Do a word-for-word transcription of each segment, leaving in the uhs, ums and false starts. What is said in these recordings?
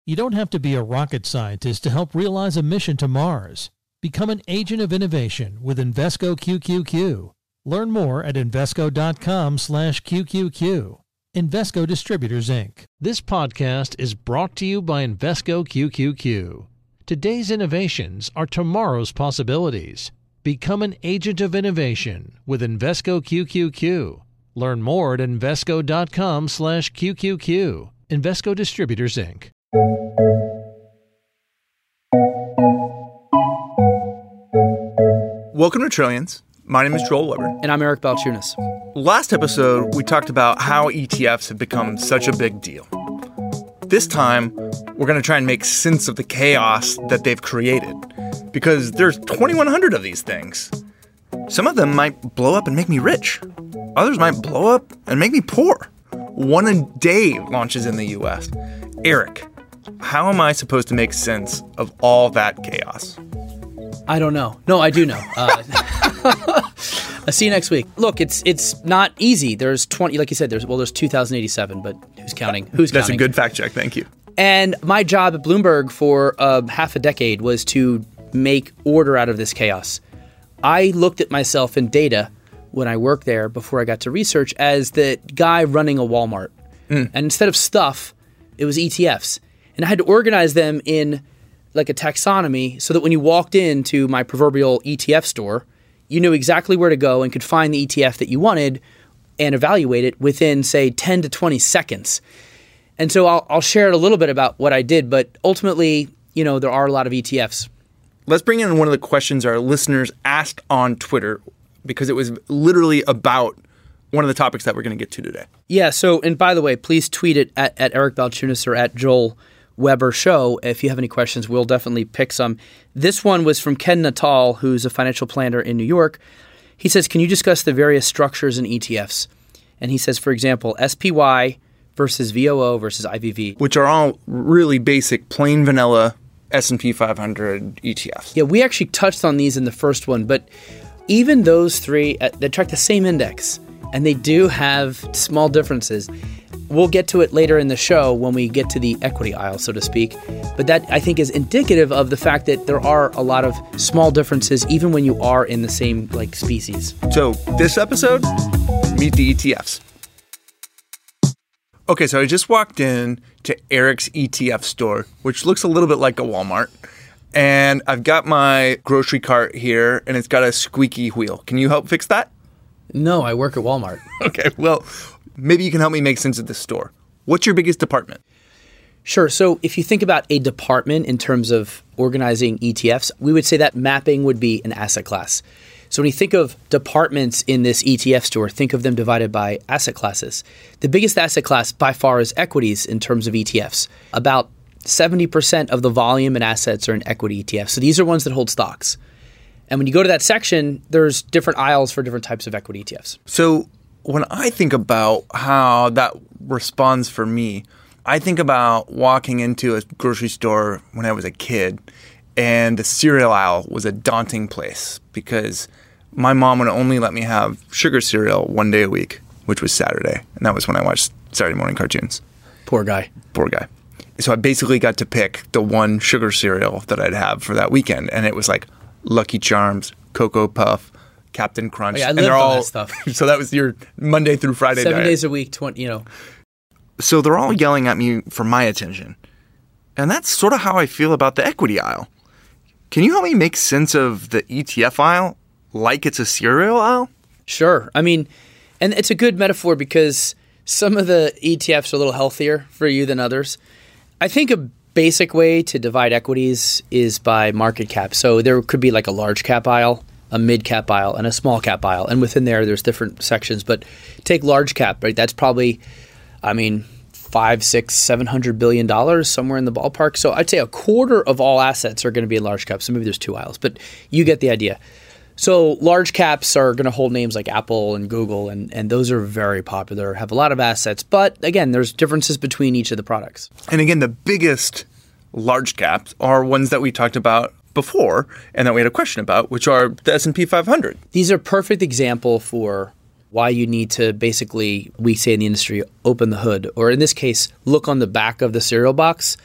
You don't have to be a rocket scientist to help realize a mission to Mars. Become an agent of innovation with Invesco Q Q Q. Learn more at Invesco.com slash QQQ. Invesco Distributors, Incorporated. This podcast is brought to you by Invesco Q Q Q. Today's innovations are tomorrow's possibilities. Become an agent of innovation with Invesco Q Q Q. Learn more at Invesco.com slash QQQ. Invesco Distributors, Incorporated. Welcome to Trillions. My name is Joel Weber. And I'm Eric Balchunas. Last episode, we talked about how E T Fs have become such a big deal. This time, we're going to try and make sense of the chaos that they've created. Because there's twenty-one hundred of these things. Some of them might blow up and make me rich. Others might blow up and make me poor. One a day launches in the U S. Eric, how am I supposed to make sense of all that chaos? I don't know. No, I do know. Uh, I'll see you next week. Look, it's it's not easy. There's twenty, like you said, there's well, there's two thousand eighty-seven, but who's counting? Who's That's counting? That's a good fact check. Thank you. And my job at Bloomberg for uh, half a decade was to make order out of this chaos. I looked at myself in data when I worked there before I got to research as the guy running a Walmart. Mm. And instead of stuff, it was E T Fs. And I had to organize them in like a taxonomy so that when you walked into my proverbial E T F store, you knew exactly where to go and could find the E T F that you wanted and evaluate it within, say, ten to twenty seconds. And so I'll, I'll share a little bit about what I did, but ultimately, you know, there are a lot of E T Fs. Let's bring in one of the questions our listeners asked on Twitter because it was literally about one of the topics that we're going to get to today. Yeah, so, and by the way, please tweet it at, at Eric Balchunas or at Joel Weber Show. If you have any questions, we'll definitely pick some. This one was from Ken Natal, who's a financial planner in New York. He says, can you discuss the various structures in E T Fs? And he says, for example, S P Y versus V O O versus I V V. Which are all really basic, plain vanilla S and P five hundred E T Fs. Yeah, we actually touched on these in the first one, but even those three, uh, they track the same index, and they do have small differences. We'll get to it later in the show when we get to the equity aisle, so to speak. But that, I think, is indicative of the fact that there are a lot of small differences even when you are in the same like species. So this episode, meet the E T Fs. Okay, so I just walked in to Eric's E T F store, which looks a little bit like a Walmart. And I've got my grocery cart here, and it's got a squeaky wheel. Can you help fix that? No, I work at Walmart. Okay, well, maybe you can help me make sense of this store. What's your biggest department? Sure. So if you think about a department in terms of organizing E T Fs, we would say that mapping would be an asset class. So when you think of departments in this E T F store, think of them divided by asset classes. The biggest asset class by far is equities in terms of E T Fs. About seventy percent of the volume and assets are in equity E T Fs. So these are ones that hold stocks. And when you go to that section, there's different aisles for different types of equity E T Fs. So when I think about how that responds for me, I think about walking into a grocery store when I was a kid, and the cereal aisle was a daunting place because my mom would only let me have sugar cereal one day a week, which was Saturday. And that was when I watched Saturday morning cartoons. Poor guy. Poor guy. So I basically got to pick the one sugar cereal that I'd have for that weekend. And it was like Lucky Charms, Cocoa Puff, Captain Crunch. Oh, yeah, I and lived they're on all, that stuff. So that was your Monday through Friday Seven diet. days a week, twenty, you know. So they're all yelling at me for my attention. And that's sort of how I feel about the equity aisle. Can you help me make sense of the E T F aisle like it's a cereal aisle? Sure. I mean, and it's a good metaphor because some of the E T Fs are a little healthier for you than others. I think a basic way to divide equities is by market cap. So there could be like a large cap aisle, a mid cap aisle, and a small cap aisle. And within there, there's different sections. But take large cap, right? That's probably, I mean, five, six, seven hundred billion dollars, somewhere in the ballpark. So I'd say a quarter of all assets are going to be in large cap. So maybe there's two aisles, but you get the idea. So large caps are going to hold names like Apple and Google, and, and those are very popular, have a lot of assets. But again, there's differences between each of the products. And again, the biggest large caps are ones that we talked about before and that we had a question about, which are the S and P five hundred. These are a perfect example for why you need to basically, we say in the industry, open the hood, or in this case, look on the back of the cereal box.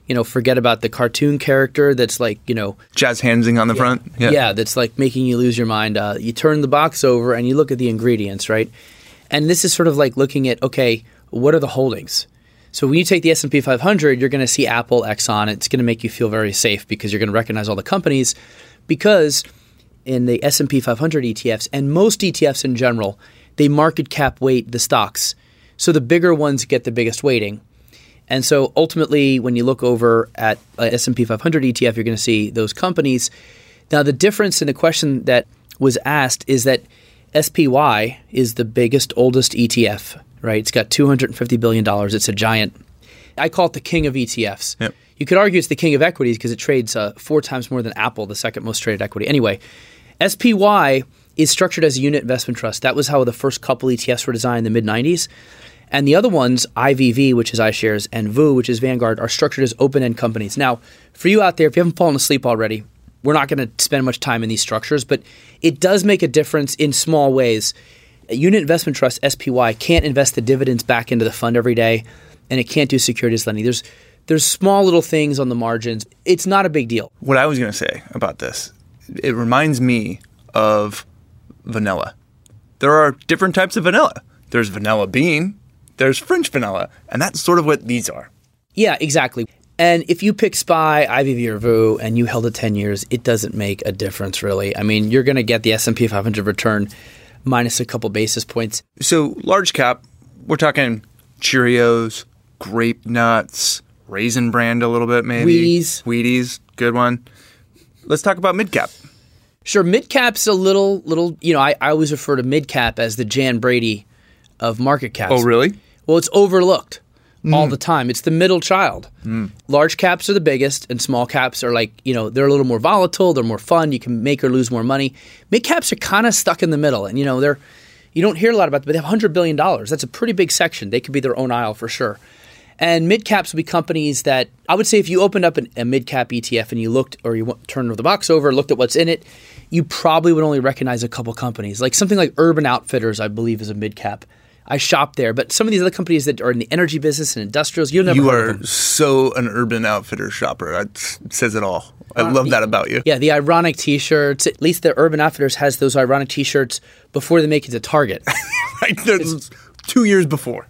You know, forget about the cartoon character that's like, you know, Jazz handsing on the yeah, front. Yeah. yeah, that's like making you lose your mind. Uh, you turn the box over and you look at the ingredients, right? And this is sort of like looking at, okay, what are the holdings? So when you take the S and P five hundred, you're going to see Apple, Exxon. It's going to make you feel very safe because you're going to recognize all the companies, because in the S and P five hundred E T Fs and most E T Fs in general, they market cap weight the stocks. So the bigger ones get the biggest weighting. And so ultimately, when you look over at uh, S and P five hundred E T F, you're going to see those companies. Now, the difference in the question that was asked is that S P Y is the biggest, oldest E T F, right? It's got two hundred fifty billion dollars. It's a giant. I call it the king of E T Fs. Yep. You could argue it's the king of equities because it trades uh, four times more than Apple, the second most traded equity. Anyway, S P Y is structured as a unit investment trust. That was how the first couple E T Fs were designed in the mid nineties. And the other ones, I V V, which is iShares, and V U, which is Vanguard, are structured as open-end companies. Now, for you out there, if you haven't fallen asleep already, we're not going to spend much time in these structures, but it does make a difference in small ways. A unit investment trust, S P Y, can't invest the dividends back into the fund every day, and it can't do securities lending. There's there's small little things on the margins. It's not a big deal. What I was going to say about this, it reminds me of vanilla. There are different types of vanilla. There's vanilla bean. There's French vanilla, and that's sort of what these are. Yeah, exactly. And if you pick S P Y, I V V, or V U, and you held it ten years, it doesn't make a difference, really. I mean, you're going to get the S and P five hundred return minus a couple basis points. So large cap, we're talking Cheerios, Grape Nuts, Raisin Bran a little bit maybe. Wheaties. Wheaties, good one. Let's talk about mid cap. Sure, mid cap's a little, little. You know, I, I always refer to mid cap as the Jan Brady of market caps. Oh, really? Well, it's overlooked mm. all the time. It's the middle child. Mm. Large caps are the biggest, and small caps are like, you know, they're a little more volatile. They're more fun. You can make or lose more money. Mid caps are kind of stuck in the middle, and you know, they're you don't hear a lot about them, but they have one hundred billion dollars. That's a pretty big section. They could be their own aisle for sure. And mid caps will be companies that I would say if you opened up an, a mid cap E T F and you looked, or you turned the box over, looked at what's in it, you probably would only recognize a couple companies. Like something like Urban Outfitters, I believe, is a mid cap. I shop there, but some of these other companies that are in the energy business and industrials, you'll never You heard of are them. so an Urban Outfitters shopper. That says it all. I uh, love that about you. Yeah, the ironic T-shirts. At least the Urban Outfitters has those ironic T-shirts before they make it to Target. Right, there's two years before.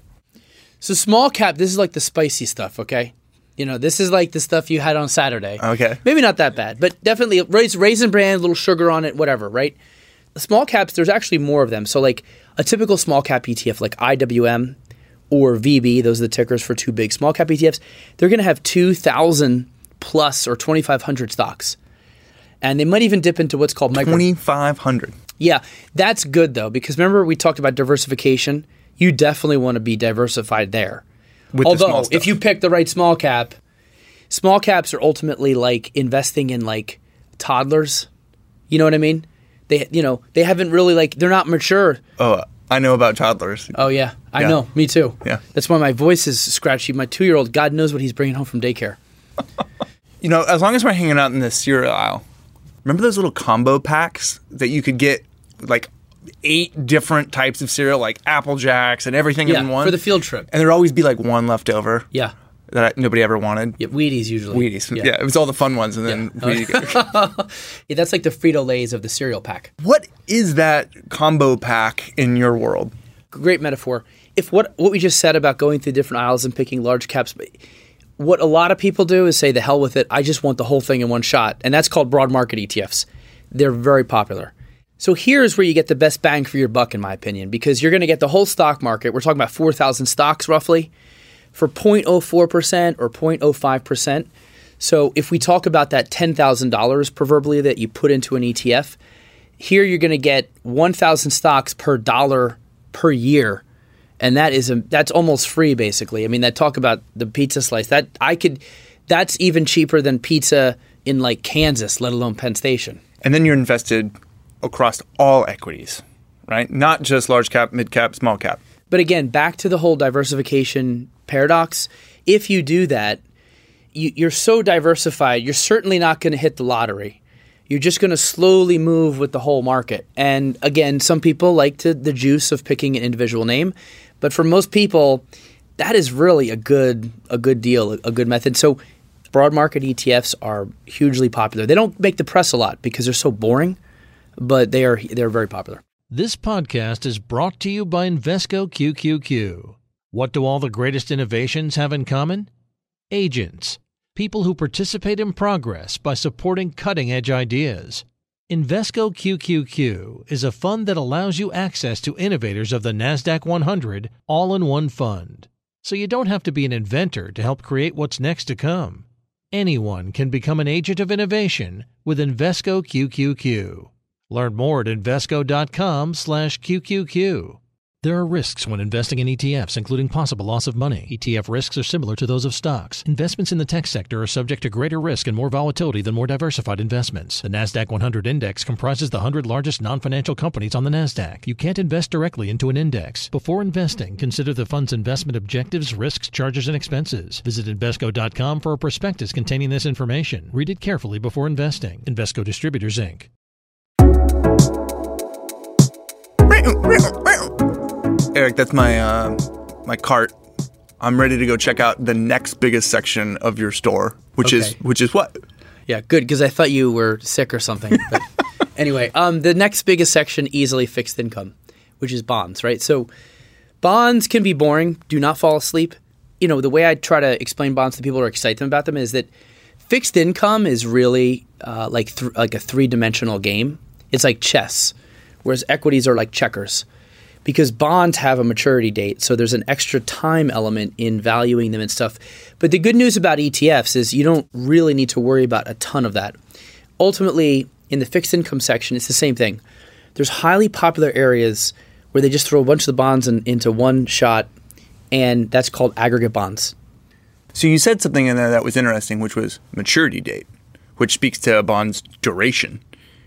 So small cap, this is like the spicy stuff, okay? You know, this is like the stuff you had on Saturday. Okay. Maybe not that bad, but definitely Raisin Bran, little sugar on it, whatever, right? The small caps, there's actually more of them. So like a typical small cap E T F like I W M or V B, those are the tickers for two big small cap E T Fs, they're going to have two thousand plus or twenty-five hundred stocks. And they might even dip into what's called micro. twenty-five hundred. Yeah, that's good though, because remember we talked about diversification? You definitely want to be diversified there. With Although, the small stuff. if you pick the right small cap, small caps are ultimately like investing in like toddlers. You know what I mean? They, you know, they haven't really like, they're not mature. Oh, I know about toddlers. Oh, yeah. I Yeah. know. Me too. Yeah. That's why my voice is scratchy. My two-year-old, God knows what he's bringing home from daycare. You know, as long as we're hanging out in the cereal aisle, remember those little combo packs that you could get like eight different types of cereal, like Apple Jacks and everything Yeah, in one? for the field trip. And there'd always be like one left over Yeah. that nobody ever wanted. Yeah, Wheaties usually. Wheaties. Yeah. it was all the fun ones. And then Yeah. Wheaties. Yeah, that's like the Frito-Lays of the cereal pack. What is that combo pack in your world? Great metaphor. If what what we just said about going through different aisles and picking large caps, what a lot of people do is say, the hell with it, I just want the whole thing in one shot. And that's called broad market E T Fs. They're very popular. So here's where you get the best bang for your buck, in my opinion, because you're going to get the whole stock market. We're talking about four thousand stocks roughly for zero point zero four percent or zero point zero five percent. So if we talk about that ten thousand dollars proverbially that you put into an E T F, here you're going to get one thousand stocks per dollar per year. And that is a, that's almost free, basically. I mean, that talk about the pizza slice. That I could, that's even cheaper than pizza in like Kansas, let alone Penn Station. And then you're invested across all equities, right? Not just large cap, mid cap, small cap. But again, back to the whole diversification paradox. If you do that, you, you're so diversified, you're certainly not going to hit the lottery. You're just going to slowly move with the whole market. And again, some people like to the juice of picking an individual name. But for most people, that is really a good a good deal, a good method. So broad market E T Fs are hugely popular. They don't make the press a lot because they're so boring, but they are they're very popular. This podcast is brought to you by Invesco Q Q Q. What do all the greatest innovations have in common? Agents, people who participate in progress by supporting cutting-edge ideas. Invesco Q Q Q is a fund that allows you access to innovators of the NASDAQ one hundred all in one fund. So you don't have to be an inventor to help create what's next to come. Anyone can become an agent of innovation with Invesco Q Q Q. Learn more at Invesco.com slash QQQ. There are risks when investing in E T Fs, including possible loss of money. E T F risks are similar to those of stocks. Investments in the tech sector are subject to greater risk and more volatility than more diversified investments. The NASDAQ one hundred index comprises the one hundred largest non-financial companies on the NASDAQ. You can't invest directly into an index. Before investing, consider the fund's investment objectives, risks, charges, and expenses. Visit Invesco dot com for a prospectus containing this information. Read it carefully before investing. Invesco Distributors, Incorporated. Eric, that's my uh, my cart. I'm ready to go check out the next biggest section of your store, which Okay. is which is what? Yeah, good, because I thought you were sick or something. But anyway, um, the next biggest section, easily fixed income, which is bonds, right? So bonds can be boring. Do not fall asleep. You know, the way I try to explain bonds to people or excite them about them is that fixed income is really uh, like th- like a three-dimensional game. It's like chess, whereas equities are like checkers. Because bonds have a maturity date, so there's an extra time element in valuing them and stuff. But the good news about E T Fs is you don't really need to worry about a ton of that. Ultimately, in the fixed income section, it's the same thing. There's highly popular areas where they just throw a bunch of the bonds in, into one shot, and that's called aggregate bonds. So you said something in there that was interesting, which was maturity date, which speaks to a bond's duration.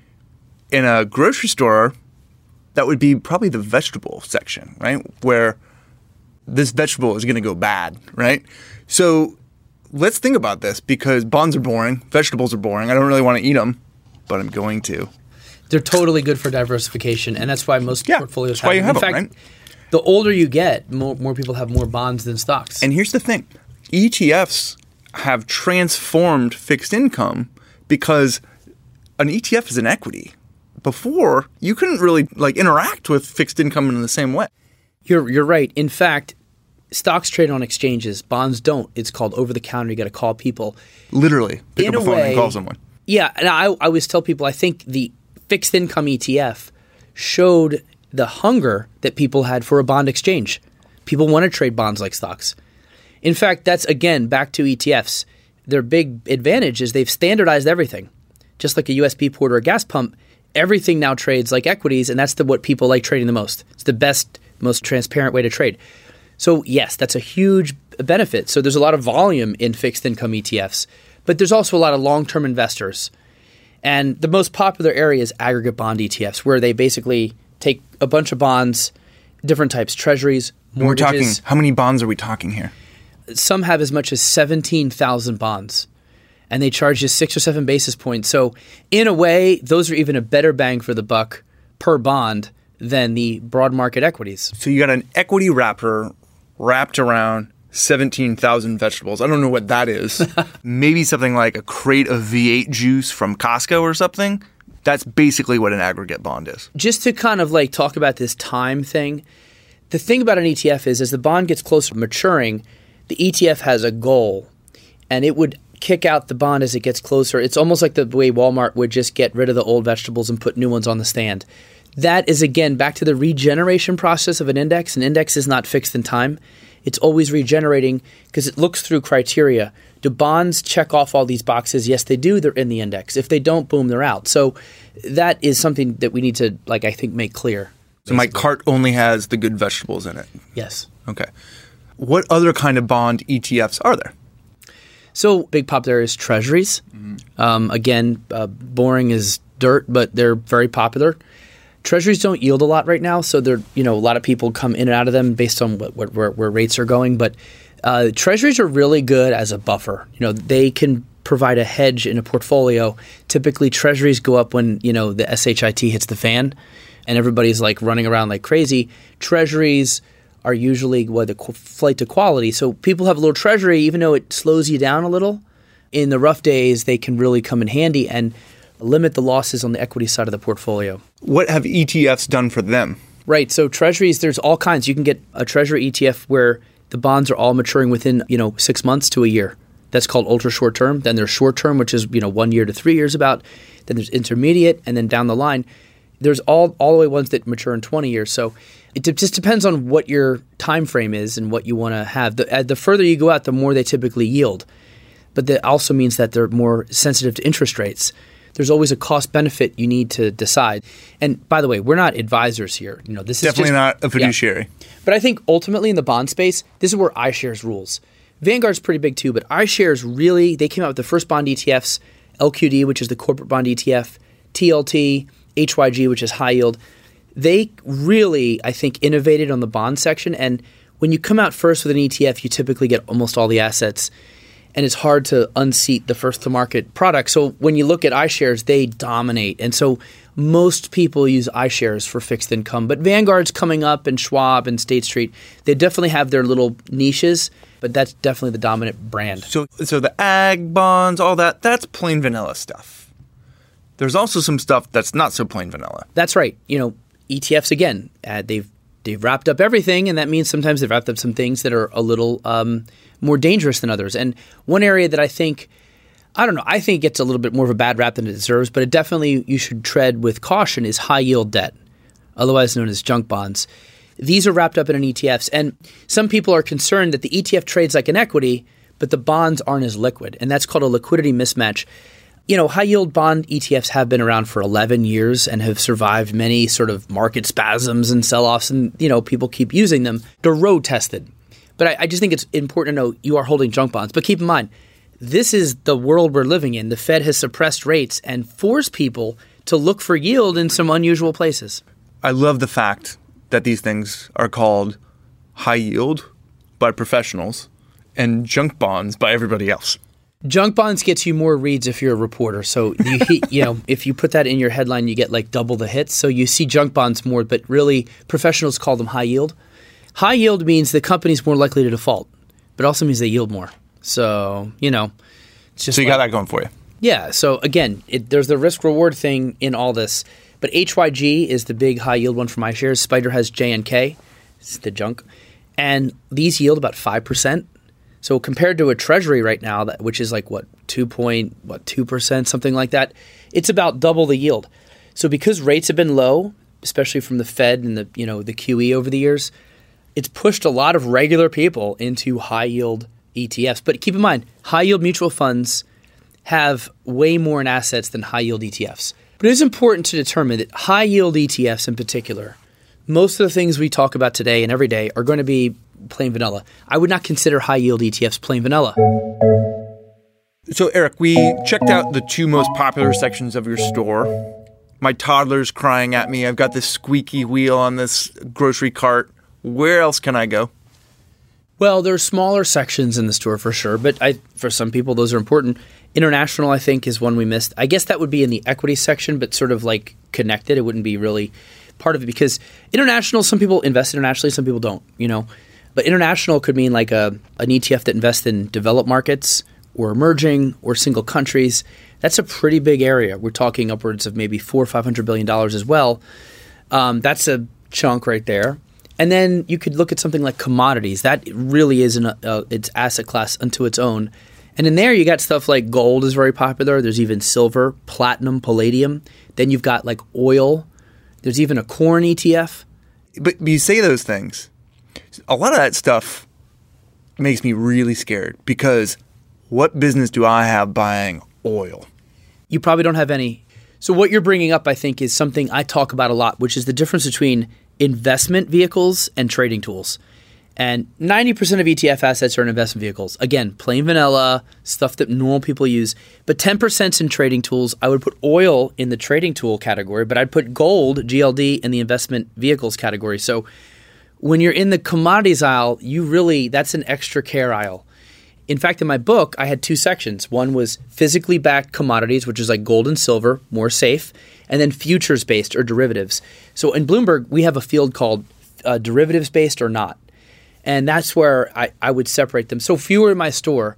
In a grocery store, that would be probably the vegetable section, right? Where this vegetable is going to go bad, right? So let's think about this, because bonds are boring, vegetables are boring. I don't really want to eat them, but I'm going to. They're totally good for diversification, and that's why most Yeah, portfolios that's why you have in them, fact, right? the older you get, more, more people have more bonds than stocks. And here's the thing. E T Fs have transformed fixed income because an E T F is an equity. Before, you couldn't really like interact with fixed income in the same way. You're you're right. In fact, stocks trade on exchanges. Bonds don't. It's called over-the-counter. You got to call people. Literally, pick In up a a phone way- and call someone. Yeah, and I, I always tell people I think the fixed income E T F showed the hunger that people had for a bond exchange. People want to trade bonds like stocks. In fact, that's, again, back to E T Fs. Their big advantage is they've standardized everything. Just like a U S B port or a gas pump, everything now trades like equities, and that's the, what people like trading the most. It's the best, most transparent way to trade. So yes, that's a huge benefit. So there's a lot of volume in fixed income E T Fs, but there's also a lot of long-term investors. And the most popular area is aggregate bond E T Fs, where they basically take a bunch of bonds, different types, treasuries, We're talking, mortgages. how many bonds are we talking here? Some have as much as seventeen thousand bonds, and they charge you six or seven basis points. So in a way, those are even a better bang for the buck per bond than the broad market equities. So you got an equity wrapper wrapped around seventeen thousand vegetables. I don't know what that is. Maybe something like a crate of V eight juice from Costco or something. That's basically what an aggregate bond is. Just to kind of like talk about this time thing, the thing about an E T F is as the bond gets closer to maturing, the E T F has a goal, and it would kick out the bond as it gets closer. It's almost like the way Walmart would just get rid of the old vegetables and put new ones on the stand. That is, again, back to the regeneration process of an index. An index is not fixed in time. It's always regenerating because it looks through criteria. Do bonds check off all these boxes? Yes, they do. They're in the index. If they don't, boom, they're out. So that is something that we need to, like, I think, make clear. So my cart only has the good vegetables in it. Yes. Okay. What other kind of bond E T Fs are there? So big popular is treasuries. Mm-hmm. Um, again, uh, boring as dirt, but they're very popular. Treasuries don't yield a lot right now, so they're, you know, a lot of people come in and out of them based on what, what where, where rates are going. But uh, treasuries are really good as a buffer. You know, they can provide a hedge in a portfolio. Typically, treasuries go up when, you know, the shit hits the fan, and everybody's like running around like crazy. Treasuries are usually what the flight to quality. So people have a little treasury, even though it slows you down a little. in the rough days, they can really come in handy and limit the losses on the equity side of the portfolio. What have E T Fs done for them? Right. So treasuries, there's all kinds. You can get a treasury E T F where the bonds are all maturing within, you know, six months to a year. That's called ultra short term. Then there's short term, which is, you know, one year to three years about. Then there's intermediate, and then down the line, there's all all the way ones that mature in twenty years. So it d- just depends on what your time frame is and what you want to have. The, uh, the further you go out, the more they typically yield. But that also means that they're more sensitive to interest rates. There's always a cost benefit you need to decide. And by the way, we're not advisors here. You know, this Definitely is just, not a fiduciary. Yeah. But I think ultimately in the bond space, this is where iShares rules. Vanguard's pretty big too, but iShares really, they came out with the first bond E T Fs, L Q D, which is the corporate bond E T F, T L T, H Y G, which is high yield. They really, I think, innovated on the bond section. And when you come out first with an E T F, you typically get almost all the assets. And it's hard to unseat the first-to-market product. So when you look at iShares, they dominate. And so most people use iShares for fixed income. But Vanguard's coming up, and Schwab and State Street, they definitely have their little niches, but that's definitely the dominant brand. So, so the ag bonds, all that, that's plain vanilla stuff. There's also some stuff that's not so plain vanilla. That's right. You know, E T Fs, again, uh, they've they've wrapped up everything, and that means sometimes they've wrapped up some things that are a little um, more dangerous than others. And one area that I think, I don't know, I think gets a little bit more of a bad rap than it deserves, but it definitely you should tread with caution is high yield debt, otherwise known as junk bonds. These are wrapped up in an E T Fs, and some people are concerned that the E T F trades like an equity, but the bonds aren't as liquid, and that's called a liquidity mismatch. You know, high-yield bond E T Fs have been around for eleven years and have survived many sort of market spasms and sell-offs, and, you know, people keep using them. They're road-tested. But I, I just think it's important to know you are holding junk bonds. But keep in mind, this is the world we're living in. The Fed has suppressed rates and forced people to look for yield in some unusual places. I love the fact that these things are called high yield by professionals and junk bonds by everybody else. Junk bonds gets you more reads if you're a reporter. So, you, you know, if you put that in your headline, you get like double the hits. So you see junk bonds more, but really professionals call them high yield. High yield means the company's more likely to default, but also means they yield more. So, you know, it's just So you like, got that going for you. Yeah. So again, it, there's the risk reward thing in all this. But H Y G is the big high yield one from iShares. Spider has J N K. It's the junk. And these yield about five percent. So compared to a treasury right now, that which is like what two point what two percent, something like that, it's about double the yield. So because rates have been low, especially from the Fed and the you know the Q E over the years, it's pushed a lot of regular people into high yield E T Fs. But keep in mind, high yield mutual funds have way more in assets than high yield E T Fs. But it is important to determine that high yield E T Fs in particular, most of the things we talk about today and every day are going to be plain vanilla. I would not consider high yield E T Fs plain vanilla. So, Eric, we checked out the two most popular sections of your store. My toddler's crying at me. I've got this squeaky wheel on this grocery cart. Where else can I go? Well, there are smaller sections in the store for sure, but I, for some people, those are important. International, I think, is one we missed. I guess that would be in the equity section, but sort of like connected. It wouldn't be really part of it because international, some people invest internationally, some people don't, you know. But international could mean like a an E T F that invests in developed markets or emerging or single countries. That's a pretty big area. We're talking upwards of maybe four or five hundred billion dollars as well. Um, that's a chunk right there. And then you could look at something like commodities. That really is an uh, its asset class unto its own. And in there, you got stuff like gold is very popular. There's even silver, platinum, palladium. Then you've got like oil. There's even a corn E T F. But you say those things. A lot of that stuff makes me really scared because what business do I have buying oil? You probably don't have any. So what you're bringing up, I think, is something I talk about a lot, which is the difference between investment vehicles and trading tools. And ninety percent of E T F assets are in investment vehicles. Again, plain vanilla, stuff that normal people use. But ten percent is in trading tools. I would put oil in the trading tool category, but I'd put gold, G L D, in the investment vehicles category. So when you're in the commodities aisle, you really, that's an extra care aisle. In fact, in my book, I had two sections. One was physically backed commodities, which is like gold and silver, more safe, and then futures-based or derivatives. So in Bloomberg, we have a field called uh, derivatives-based or not. And that's where I, I would separate them. So if you were in my store,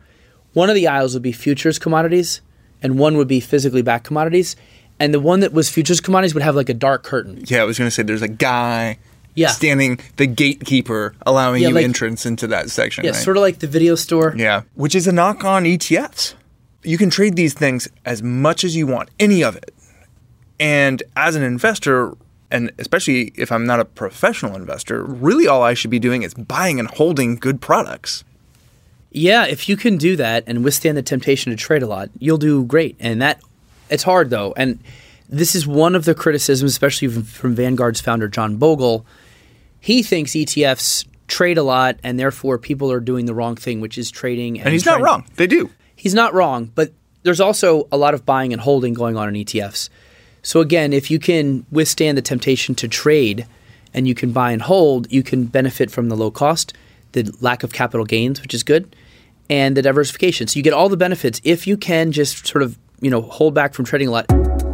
one of the aisles would be futures commodities and one would be physically backed commodities. And the one that was futures commodities would have like a dark curtain. Yeah, I was going to say there's a guy yeah. standing, the gatekeeper, allowing yeah, you like, entrance into that section. Yeah, right? sort of like the video store. Yeah, which is a knock on E T Fs. You can trade these things as much as you want, any of it. And as an investor, and especially if I'm not a professional investor, really all I should be doing is buying and holding good products. Yeah, if you can do that and withstand the temptation to trade a lot, you'll do great. And that it's hard though. And this is one of the criticisms, especially from, from Vanguard's founder, John Bogle. He thinks E T Fs trade a lot and therefore people are doing the wrong thing, which is trading. And, and he's trying, not wrong. They do. He's not wrong, but there's also a lot of buying and holding going on in E T Fs. So again, if you can withstand the temptation to trade and you can buy and hold, you can benefit from the low cost, the lack of capital gains, which is good, and the diversification. So you get all the benefits if you can just sort of, you know, hold back from trading a lot.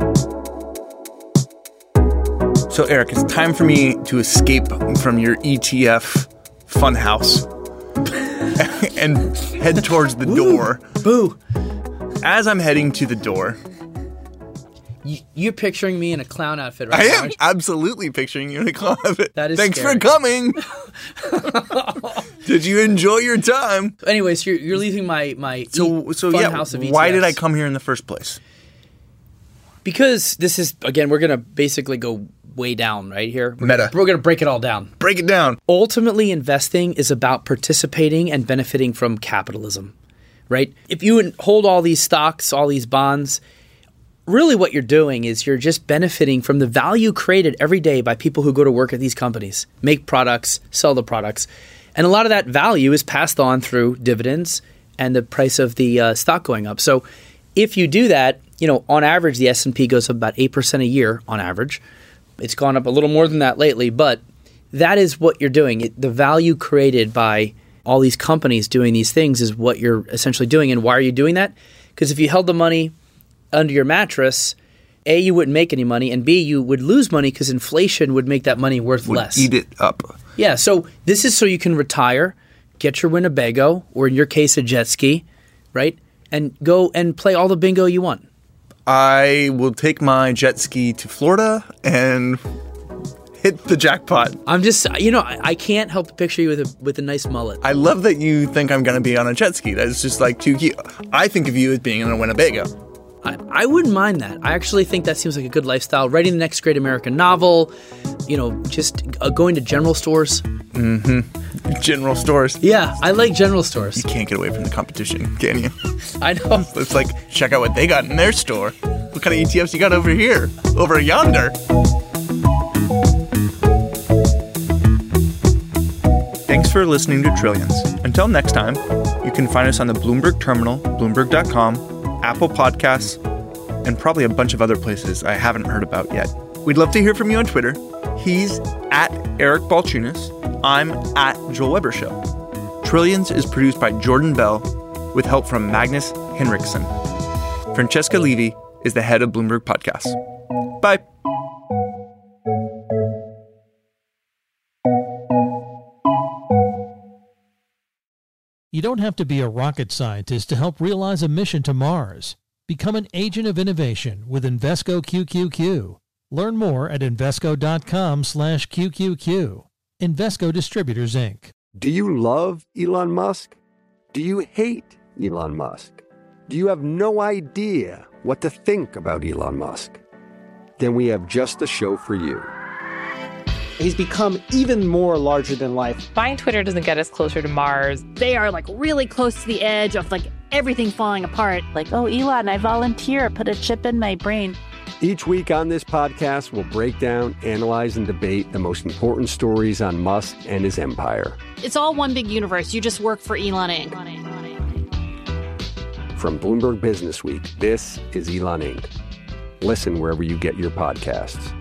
So Eric, it's time for me to escape from your E T F funhouse and head towards the door. Boo. As I'm heading to the door, you're picturing me in a clown outfit right I now. am absolutely picturing you in a clown outfit. That is Thanks scary. for coming. Did you enjoy your time? Anyways, you're you're leaving my my so e- so fun yeah. house of E T Fs. Why did I come here in the first place? Because this is again, we're gonna basically go way down right here. We're Meta. Gonna, we're gonna break it all down. Break it down. Ultimately, investing is about participating and benefiting from capitalism, right? If you hold all these stocks, all these bonds, really what you're doing is you're just benefiting from the value created every day by people who go to work at these companies, make products, sell the products. And a lot of that value is passed on through dividends and the price of the uh, stock going up. So if you do that, you know, on average, the S and P goes up about eight percent a year on average. It's gone up a little more than that lately, but that is what you're doing. It, the value created by all these companies doing these things is what you're essentially doing. And why are you doing that? Because if you held the money under your mattress, A, you wouldn't make any money, and B, you would lose money because inflation would make that money worth Would less. Eat it up. Yeah, so this is so you can retire, get your Winnebago, or in your case, a jet ski, right? And go and play all the bingo you want. I will take my jet ski to Florida and hit the jackpot. I'm just, you know, I, I can't help but picture you with a with a nice mullet. I love that you think I'm going to be on a jet ski. That's just like too cute. I think of you as being in a Winnebago. I, I wouldn't mind that. I actually think that seems like a good lifestyle. Writing the next great American novel, you know, just uh, going to general stores. Mm-hmm. General stores. Yeah, I like general stores. You can't get away from the competition, can you? I know. It's like, check out what they got in their store. What kind of E T Fs you got over here? Over yonder? Thanks for listening to Trillions. Until next time, you can find us on the Bloomberg Terminal, Bloomberg dot com, Apple Podcasts, and probably a bunch of other places I haven't heard about yet. We'd love to hear from you on Twitter. He's at Eric Balchunas. I'm at Joel Weber Show. Trillions is produced by Jordan Bell with help from Magnus Henriksson. Francesca Levy is the head of Bloomberg Podcasts. Bye. You don't have to be a rocket scientist to help realize a mission to Mars. Become an agent of innovation with Invesco Q Q Q. Learn more at Invesco.com slash QQQ. Invesco Distributors, Incorporated. Do you love Elon Musk? Do you hate Elon Musk? Do you have no idea what to think about Elon Musk? Then we have just the show for you. He's become even more larger than life. Buying Twitter doesn't get us closer to Mars. They are like really close to the edge of like everything falling apart. Like, oh, Elon, I volunteer. Put a chip in my brain. Each week on this podcast, we'll break down, analyze, and debate the most important stories on Musk and his empire. It's all one big universe. You just work for Elon Incorporated. From Bloomberg Business Week, this is Elon Incorporated. Listen wherever you get your podcasts.